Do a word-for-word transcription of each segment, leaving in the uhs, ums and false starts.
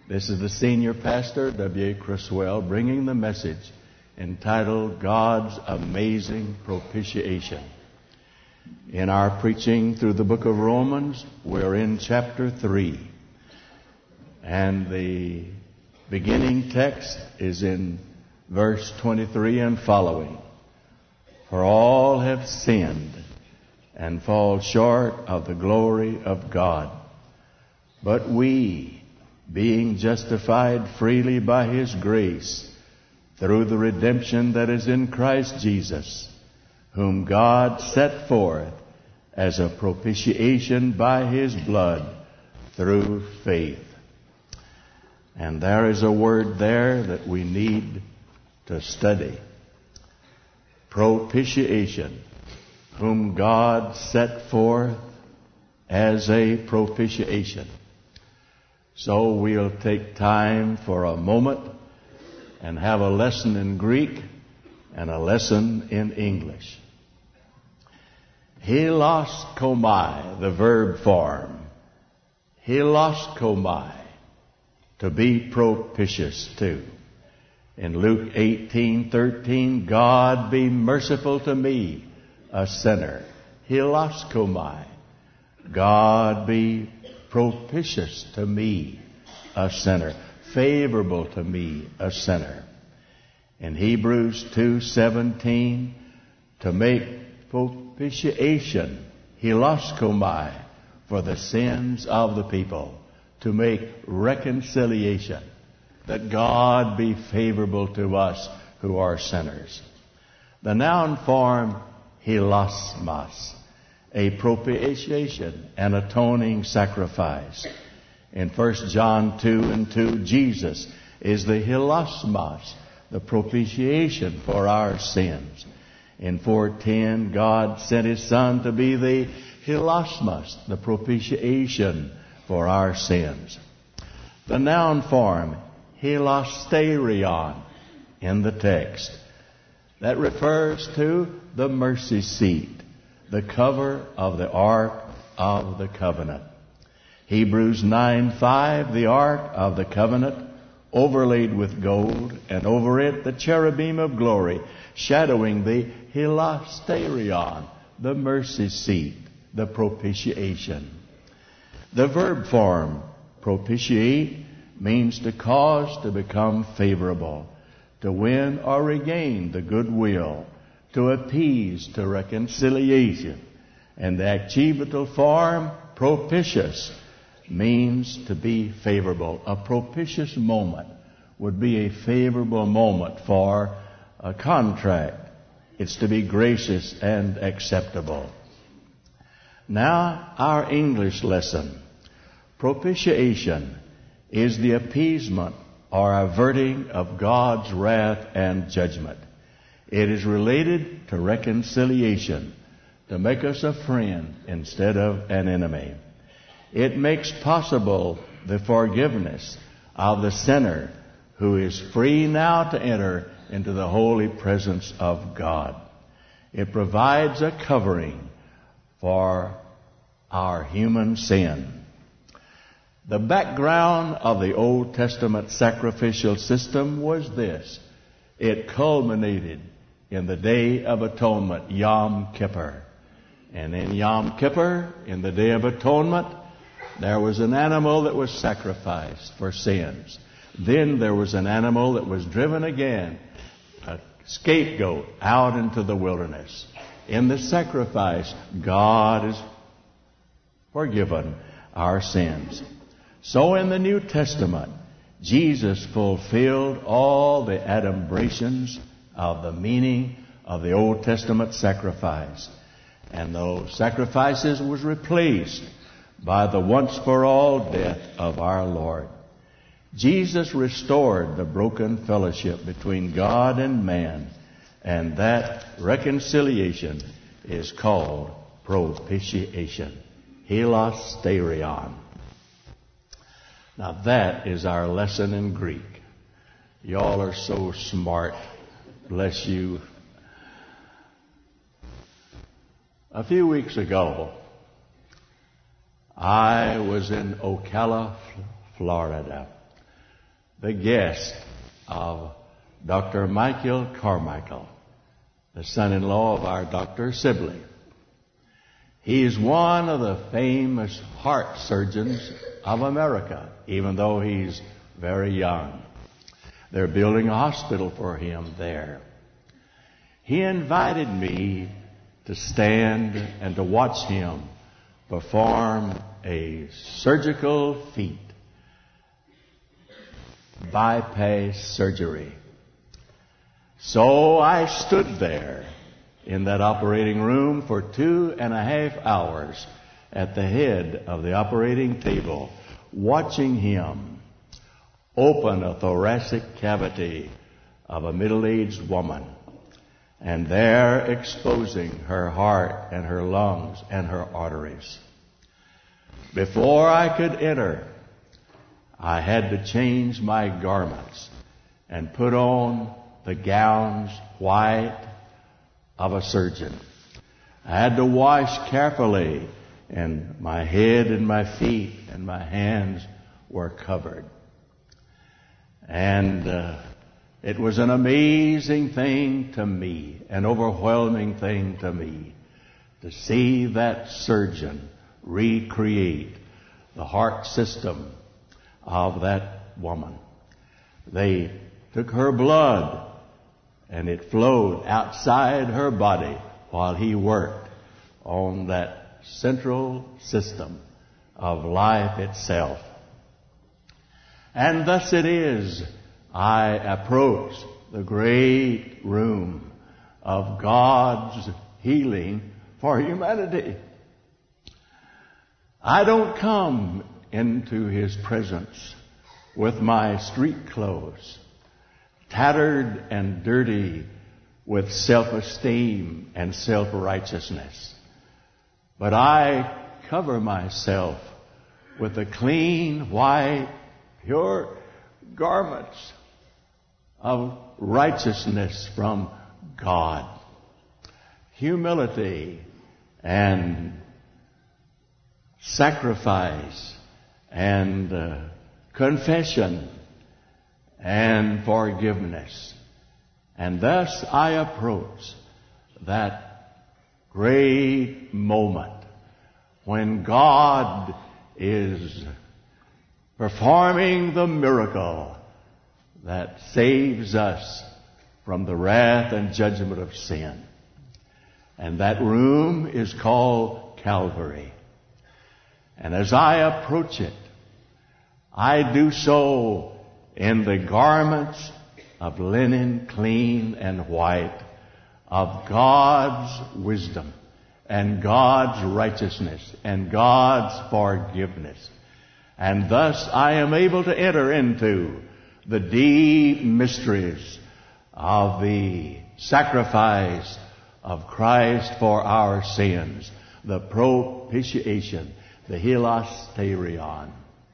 This is the senior pastor, W A. Criswell, bringing the message entitled God's Amazing Propitiation. In our preaching through the book of Romans, we're in chapter three. And the beginning text is in verse twenty-three and following. For all have sinned and fall short of the glory of God. But we, being justified freely by His grace, through the redemption that is in Christ Jesus, whom God set forth as a propitiation by His blood through faith. And there is a word there that we need to study. Propitiation, whom God set forth as a propitiation. So we'll take time for a moment and have a lesson in Greek and a lesson in English. Hilaskomai, the verb form. Hilaskomai, to be propitious to. In Luke eighteen thirteen, God be merciful to me, a sinner. Hilaskomai, God be propitious to me, a sinner. Favorable to me, a sinner. In Hebrews two seventeen, to make propitiation, hilaskomai, for the sins of the people, to make reconciliation, that God be favorable to us who are sinners. The noun form hilasmos, a propitiation, an atoning sacrifice. In First John two and two, Jesus is the hilasmos, the propitiation for our sins. In four ten, God sent His Son to be the hilasmos, the propitiation for our sins. The noun form hilasterion in the text, that refers to the mercy seat, the cover of the Ark of the Covenant. Hebrews nine five, the Ark of the Covenant, overlaid with gold, and over it the cherubim of glory, shadowing the hilasterion, the mercy seat, the propitiation. The verb form, propitiate, means to cause to become favorable, to win or regain the goodwill, to appease to reconciliation. And the adjectival form, propitious, means to be favorable. A propitious moment would be a favorable moment for a contract. It's to be gracious and acceptable. Now, our English lesson. Propitiation is the appeasement or averting of God's wrath and judgment. It is related to reconciliation, to make us a friend instead of an enemy. It makes possible the forgiveness of the sinner who is free now to enter into the holy presence of God. It provides a covering for our human sin. The background of the Old Testament sacrificial system was this. It culminated in the Day of Atonement, Yom Kippur. And in Yom Kippur, in the Day of Atonement, there was an animal that was sacrificed for sins. Then there was an animal that was driven again, a scapegoat, out into the wilderness. In the sacrifice, God has forgiven our sins. So in the New Testament, Jesus fulfilled all the adumbrations of the meaning of the Old Testament sacrifice. And those sacrifices was replaced by the once-for-all death of our Lord. Jesus restored the broken fellowship between God and man, and that reconciliation is called propitiation, hilasterion. Now that is our lesson in Greek. Y'all are so smart. Bless you. A few weeks ago, I was in Ocala, Florida. the guest of Doctor Michael Carmichael, the son-in-law of our Doctor Sibley. He is one of the famous heart surgeons of America, even though he's very young. They're building a hospital for him there. He invited me to stand and to watch him perform a surgical feat, bypass surgery. So I stood there in that operating room for two and a half hours at the head of the operating table, watching him open a thoracic cavity of a middle-aged woman, and there exposing her heart and her lungs and her arteries. Before I could enter, I had to change my garments and put on the gowns white of a surgeon. I had to wash carefully, and my head and my feet and my hands were covered. And uh, it was an amazing thing to me, an overwhelming thing to me, to see that surgeon recreate the heart system of that woman. They took her blood and it flowed outside her body while he worked on that central system of life itself. And thus it is I approach the great room of God's healing for humanity. I don't come into His presence with my street clothes, tattered and dirty with self-esteem and self-righteousness. But I cover myself with the clean, white, pure garments of righteousness from God. Humility and sacrifice and uh, confession and forgiveness. And thus I approach that great moment when God is performing the miracle that saves us from the wrath and judgment of sin. And that room is called Calvary. And as I approach it, I do so in the garments of linen clean and white, of God's wisdom and God's righteousness and God's forgiveness. And thus I am able to enter into the deep mysteries of the sacrifice of Christ for our sins, the propitiation, the hilasterion.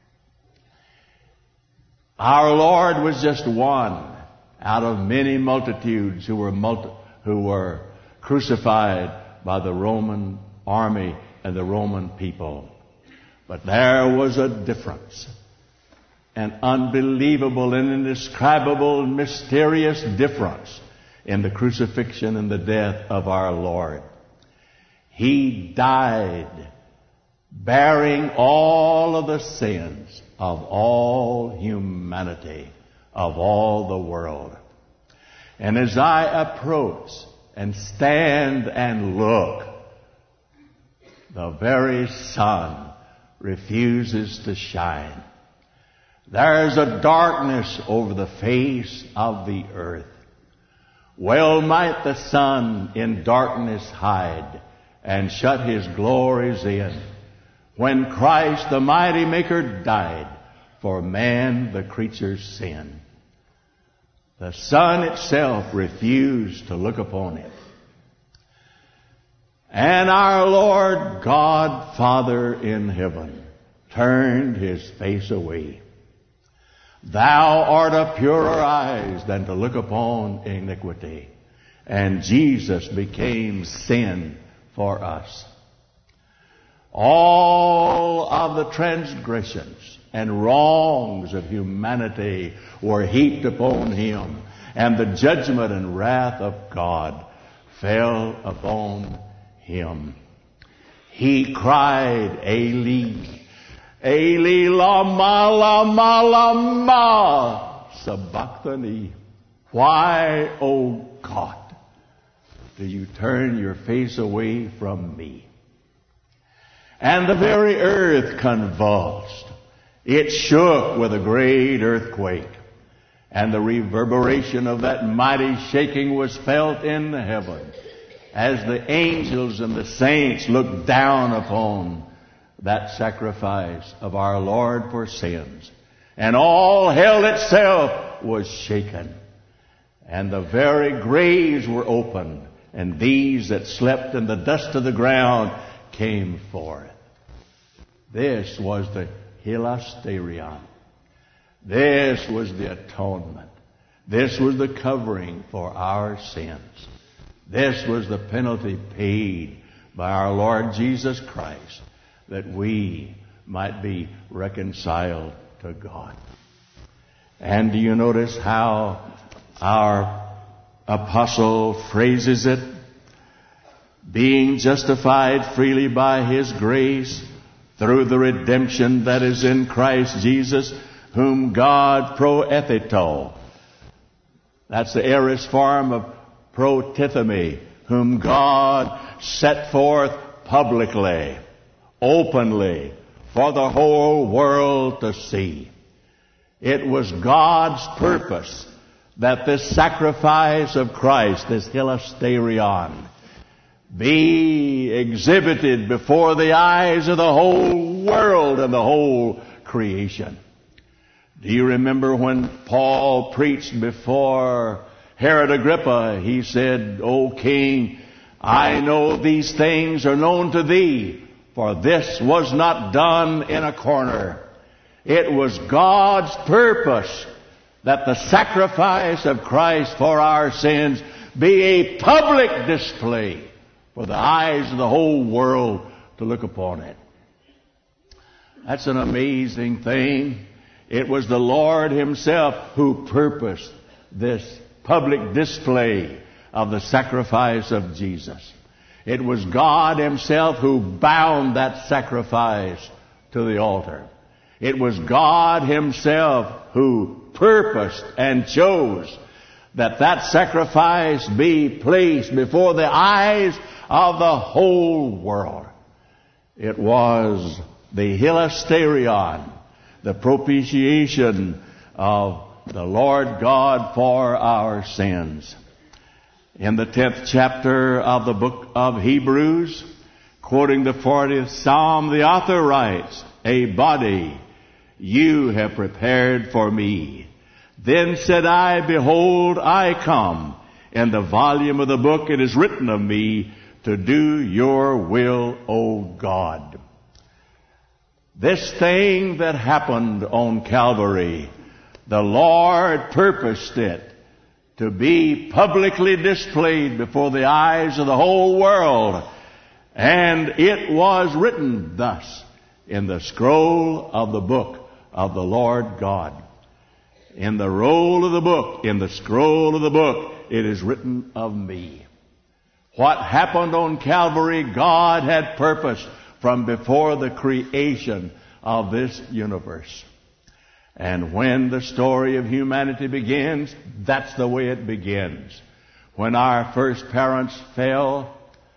Our Lord was just one out of many multitudes who were multi- who were crucified by the Roman army and the Roman people. But there was a difference, an unbelievable and indescribable, mysterious difference in the crucifixion and the death of our Lord. He died bearing all of the sins of all humanity, of all the world. And as I approach and stand and look, the very sun refuses to shine. There's a darkness over the face of the earth. Well might the sun in darkness hide and shut his glories in, when Christ the mighty Maker died for man the creature's sin. The sun itself refused to look upon it. And our Lord God Father in heaven turned His face away. Thou art of purer eyes than to look upon iniquity. And Jesus became sin for us. All of the transgressions and wrongs of humanity were heaped upon him, and the judgment and wrath of God fell upon him. He cried, Eli, Eli, lama, lama, lama, sabachthani. Why, O God, do you turn your face away from me? And the very earth convulsed. It shook with a great earthquake. And the reverberation of that mighty shaking was felt in the heaven as the angels and the saints looked down upon that sacrifice of our Lord for sins. And all hell itself was shaken. And the very graves were opened. And these that slept in the dust of the ground came forth. This was the hilasterion. This was the atonement. This was the covering for our sins. This was the penalty paid by our Lord Jesus Christ that we might be reconciled to God. And do you notice how our apostle phrases it? Being justified freely by His grace through the redemption that is in Christ Jesus, whom God proethito. That's the aorist form of protithemi, whom God set forth publicly, openly, for the whole world to see. It was God's purpose that this sacrifice of Christ, this hilasterion, be exhibited before the eyes of the whole world and the whole creation. Do you remember when Paul preached before Herod Agrippa? He said, O King, I know these things are known to thee, for this was not done in a corner. It was God's purpose that the sacrifice of Christ for our sins be a public display for the eyes of the whole world to look upon it. That's an amazing thing. It was the Lord Himself who purposed this public display of the sacrifice of Jesus. It was God Himself who bound that sacrifice to the altar. It was God Himself who purposed and chose that that sacrifice be placed before the eyes of the whole world. It was the hilasterion, the propitiation of the Lord God for our sins. In the tenth chapter of the book of Hebrews, quoting the fortieth Psalm, the author writes, A body you have prepared for me. Then said I, Behold, I come. In the volume of the book it is written of me, to do your will, O God. This thing that happened on Calvary, the Lord purposed it to be publicly displayed before the eyes of the whole world. And it was written thus in the scroll of the book of the Lord God. In the roll of the book, in the scroll of the book, it is written of me. What happened on Calvary, God had purposed from before the creation of this universe. And when the story of humanity begins, that's the way it begins. When our first parents fell,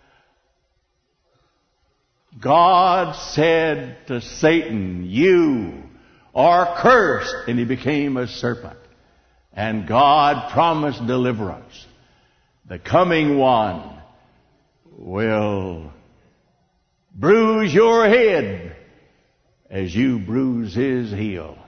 God said to Satan, You are cursed, and he became a serpent. And God promised deliverance. The coming one will bruise your head as you bruise his heel.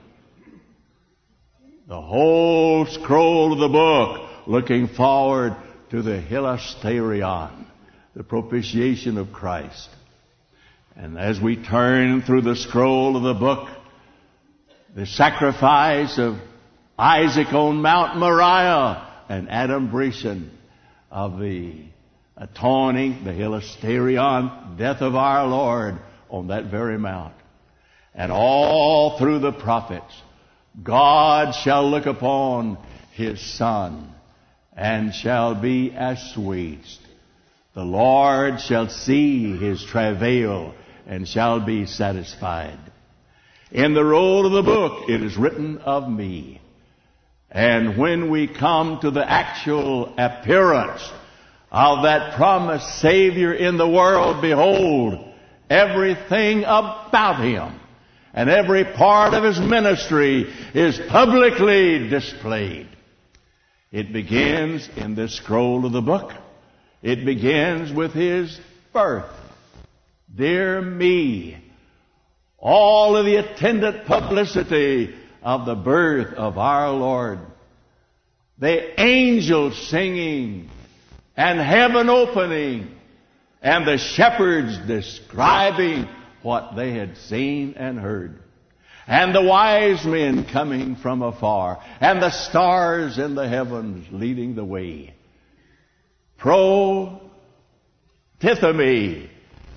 The whole scroll of the book looking forward to the hilasterion, the propitiation of Christ. And as we turn through the scroll of the book, the sacrifice of Isaac on Mount Moriah and adumbration of the atoning, the hilasterion, death of our Lord on that very mount. And all through the prophets, God shall look upon His Son, and shall be assuaged. The Lord shall see His travail, and shall be satisfied. In the roll of the book it is written of me. And when we come to the actual appearance of that promised Savior in the world, behold, everything about Him and every part of His ministry is publicly displayed. It begins in this scroll of the book. It begins with His birth. Dear me, all of the attendant publicity of the birth of our Lord, the angels singing, and heaven opening, and the shepherds describing what they had seen and heard, and the wise men coming from afar, and the stars in the heavens leading the way. Pro Tithemy,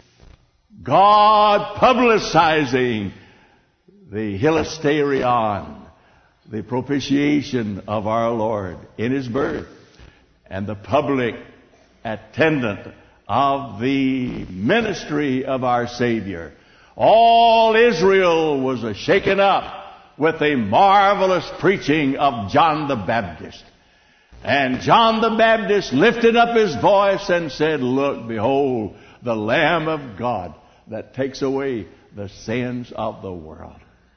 God publicizing the hilasterion, the propitiation of our Lord in His birth, and the public attendant of the ministry of our Savior. All Israel was shaken up with the marvelous preaching of John the Baptist. And John the Baptist lifted up his voice and said, "Look, behold, the Lamb of God that takes away the sins of the world."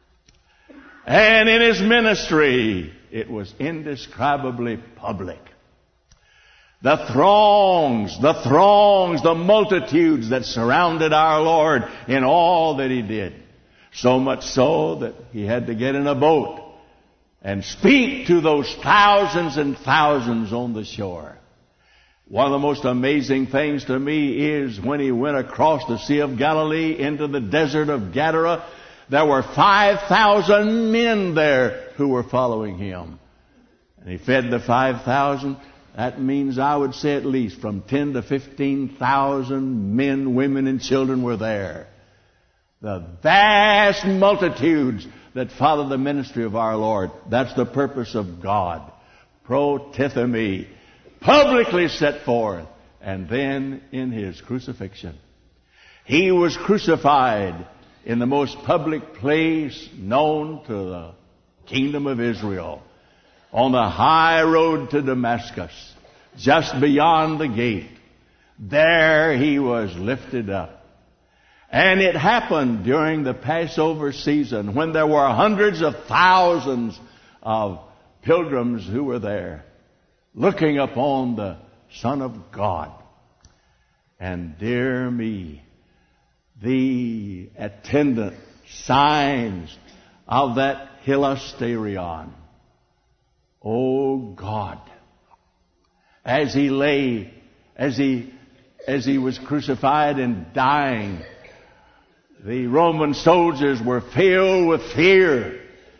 And in his ministry, it was indescribably public. The throngs, the throngs, the multitudes that surrounded our Lord in all that He did. So much so that He had to get in a boat and speak to those thousands and thousands on the shore. One of the most amazing things to me is when He went across the Sea of Galilee into the desert of Gadara, there were five thousand men there who were following Him. And He fed the five thousand. That means, I would say, at least from ten to fifteen thousand men, women, and children were there. The vast multitudes that follow the ministry of our Lord. That's the purpose of God. Pro Tithemy, publicly set forth, and then in His crucifixion. He was crucified in the most public place known to the kingdom of Israel, on the high road to Damascus, just beyond the gate. There He was lifted up. And it happened during the Passover season, when there were hundreds of thousands of pilgrims who were there, looking upon the Son of God. And dear me, the attendant signs of that hilasterion. Oh God, as He lay, as he, as he was crucified and dying, the Roman soldiers were filled with fear.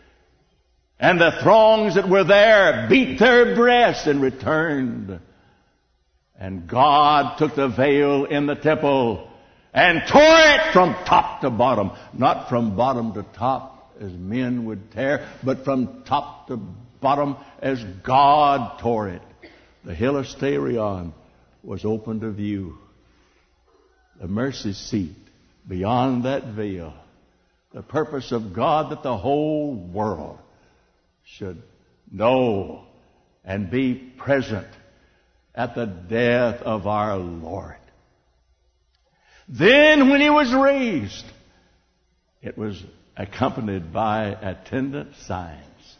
And the throngs that were there beat their breasts and returned. And God took the veil in the temple and tore it from top to bottom. Not from bottom to top as men would tear, but from top to bottom as God tore it. The hilasterion was open to view. The mercy seat beyond that veil. The purpose of God that the whole world should know and be present at the death of our Lord. Then when He was raised, it was accompanied by attendant signs.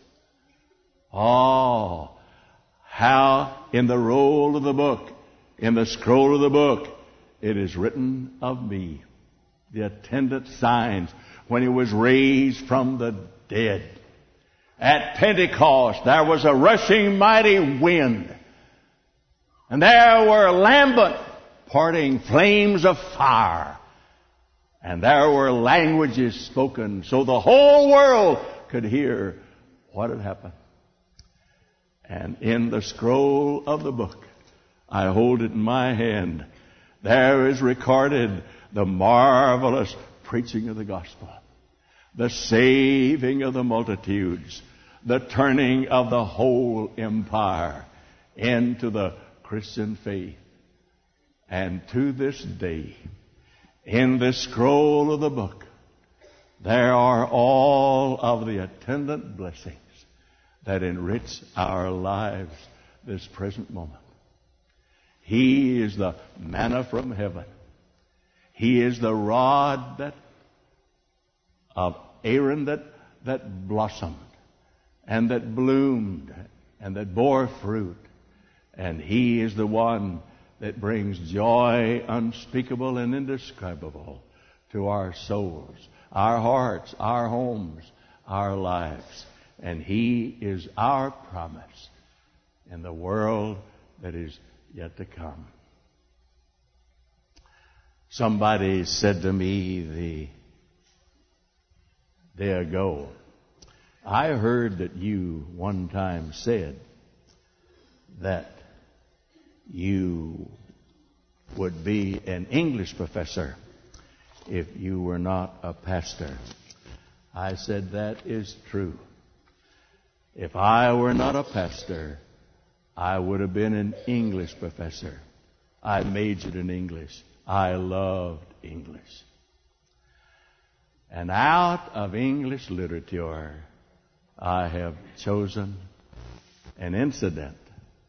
Oh, how in the roll of the book, in the scroll of the book, it is written of me. The attendant signs when He was raised from the dead. At Pentecost, there was a rushing mighty wind. And there were lambent parting flames of fire. And there were languages spoken so the whole world could hear what had happened. And in the scroll of the book, I hold it in my hand, there is recorded the marvelous preaching of the gospel. the saving of the multitudes, the turning of the whole empire into the Christian faith. And to this day, in the scroll of the book, there are all of the attendant blessings that enrich our lives this present moment. He is the manna from heaven. He is the rod that of Aaron that, that blossomed and that bloomed and that bore fruit. And He is the one that brings joy unspeakable and indescribable to our souls, our hearts, our homes, our lives. And He is our promise in the world that is yet to come. Somebody said to me the day ago, I heard that you one time said that you would be an English professor if you were not a pastor. I said, that is true. If I were not a pastor, I would have been an English professor. I majored in English. I loved English. And out of English literature, I have chosen an incident,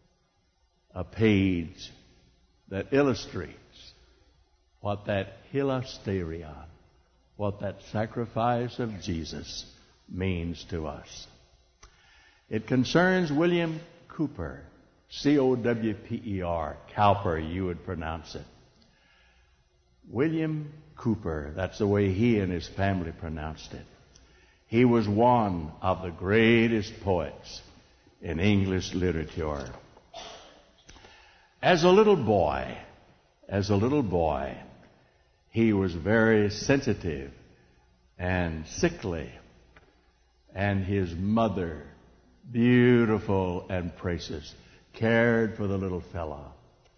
a page that illustrates what that hilasterion, what that sacrifice of Jesus means to us. It concerns William Cowper, C O W P E R, Cowper, you would pronounce it. William Cowper, that's the way he and his family pronounced it. He was one of the greatest poets in English literature. As a little boy, as a little boy, he was very sensitive and sickly, and his mother, beautiful and precious, cared for the little fellow.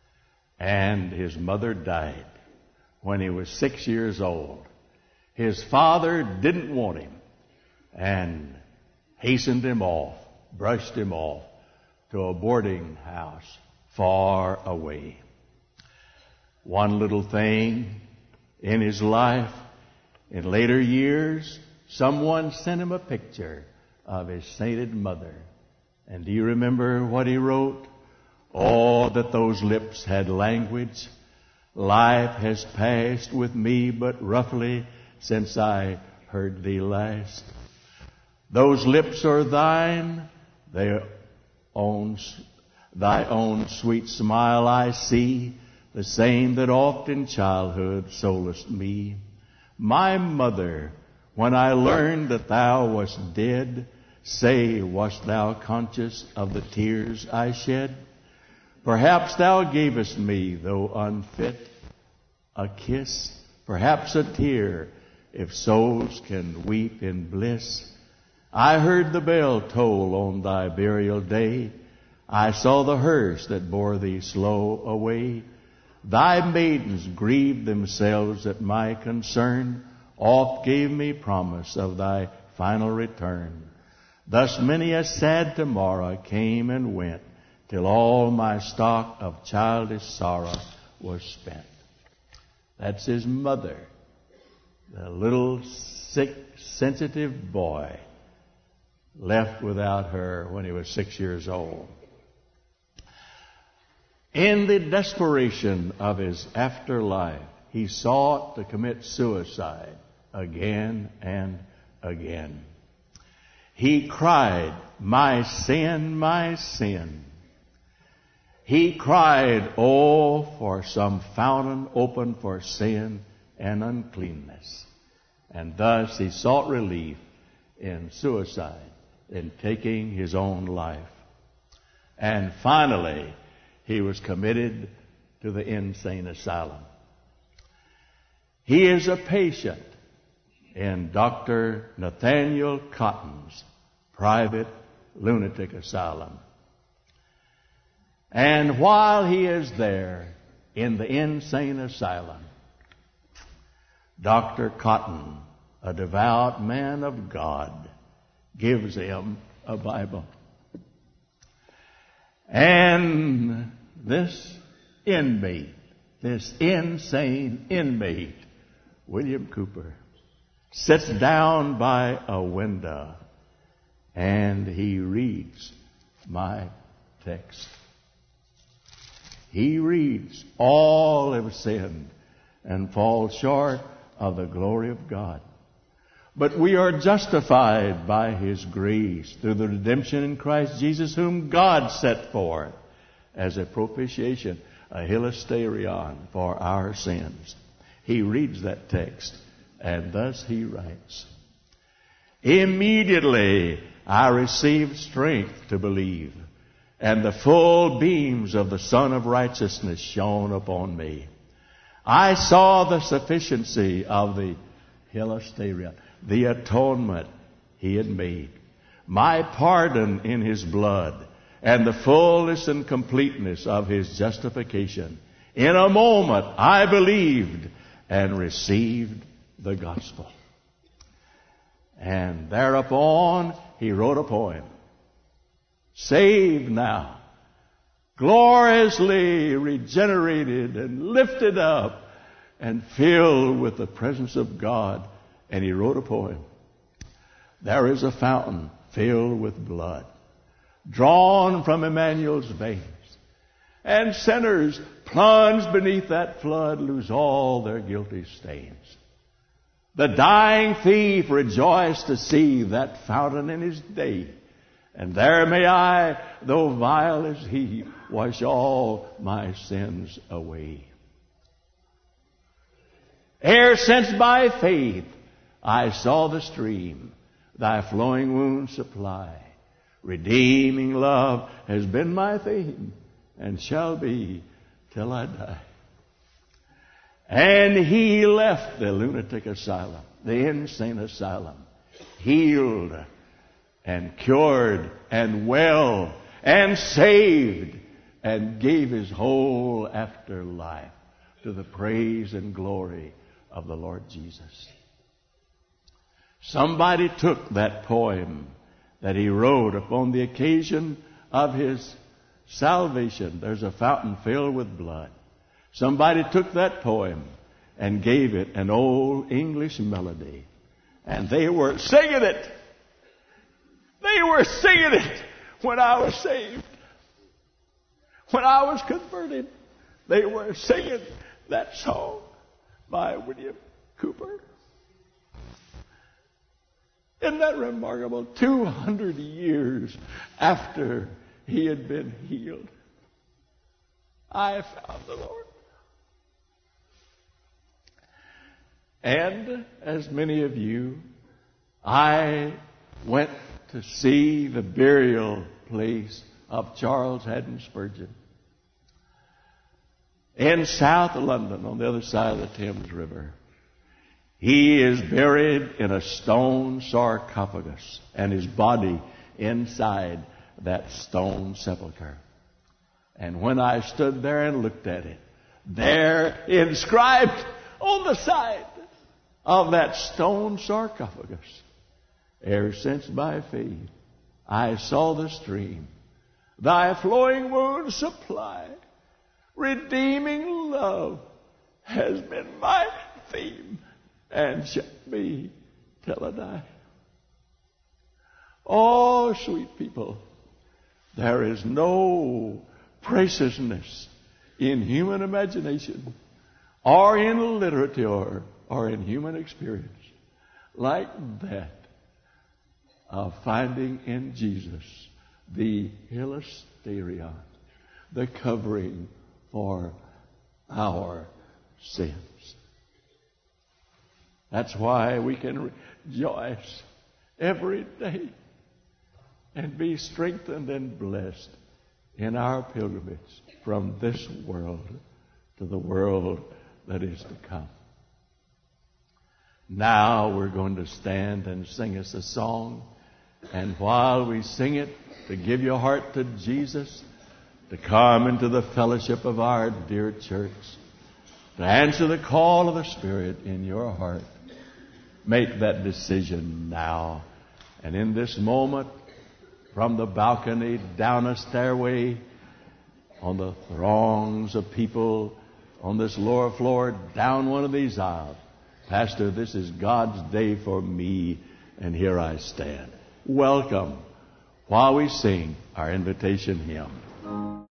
And his mother died when he was six years old. His father didn't want him and hastened him off, brushed him off to a boarding house far away. One little thing in his life, in later years, someone sent him a picture of his sainted mother. And do you remember what he wrote? Oh, that those lips had language. Life has passed with me but roughly since I heard thee last. Those lips are thine, their own, thy own sweet smile I see, the same that oft in childhood solaced me. My mother, when I learned that thou wast dead, say, wast thou conscious of the tears I shed? Perhaps thou gavest me, though unfit, a kiss, perhaps a tear, if souls can weep in bliss. I heard the bell toll on thy burial day. I saw the hearse that bore thee slow away. Thy maidens grieved themselves at my concern, oft gave me promise of thy final return. Thus many a sad tomorrow came and went, till all my stock of childish sorrow was spent. That's his mother, the little sick, sensitive boy, left without her when he was six years old. In the desperation of his afterlife, he sought to commit suicide again and again. He cried, my sin, my sin. He cried, oh, for some fountain open for sin and uncleanness. And thus he sought relief in suicide, in taking his own life. And finally, he was committed to the insane asylum. He is a patient in Doctor Nathaniel Cotton's private lunatic asylum. And while he is there in the insane asylum, Doctor Cotton a devout man of God, gives him a Bible. And this inmate, this insane inmate, William Cooper, sits down by a window and he reads my text. He reads, all have sinned and fall short of the glory of God. But we are justified by His grace through the redemption in Christ Jesus, whom God set forth as a propitiation, a hilasterion for our sins. He reads that text, and thus he writes, immediately I received strength to believe, and the full beams of the Sun of Righteousness shone upon me. I saw the sufficiency of the hilasterion, the atonement He had made, my pardon in His blood, and the fullness and completeness of His justification. In a moment I believed and received the gospel. And thereupon he wrote a poem. Saved now, gloriously regenerated and lifted up and filled with the presence of God. And he wrote a poem. There is a fountain filled with blood, drawn from Emmanuel's veins, and sinners plunged beneath that flood lose all their guilty stains. The dying thief rejoiced to see that fountain in his day, and there may I, though vile as he, wash all my sins away. Ere since by faith I saw the stream, thy flowing wounds supply. Redeeming love has been my theme, and shall be till I die. And he left the lunatic asylum, the insane asylum, healed and cured and well and saved, and gave his whole afterlife to the praise and glory of the Lord Jesus. Somebody took that poem that he wrote upon the occasion of his salvation. There's a fountain filled with blood. Somebody took that poem and gave it an old English melody. And they were singing it. They were singing it when I was saved. When I was converted, they were singing that song by William Cooper. Isn't that remarkable? two hundred years after he had been healed, I found the Lord. And as many of you, I went to see the burial place of Charles Haddon Spurgeon in South London on the other side of the Thames River. He is buried in a stone sarcophagus, and his body inside that stone sepulcher. And when I stood there and looked at it, there inscribed on the side of that stone sarcophagus, ere since by faith I saw the stream, thy flowing wounds supply, redeeming love has been my theme, and shall be till I die. Oh, sweet people, there is no preciousness in human imagination or in literature or in human experience like that of finding in Jesus the hilasterion, the covering for our sins. That's why we can rejoice every day and be strengthened and blessed in our pilgrimage from this world to the world that is to come. Now we're going to stand and sing us a song. And while we sing it, to give your heart to Jesus, to come into the fellowship of our dear church, to answer the call of the Spirit in your heart, Make that decision now. And in this moment, from the balcony, down a stairway, on the throngs of people, on this lower floor, down one of these aisles, Pastor, this is God's day for me, and here I stand. Welcome, while we sing our invitation hymn.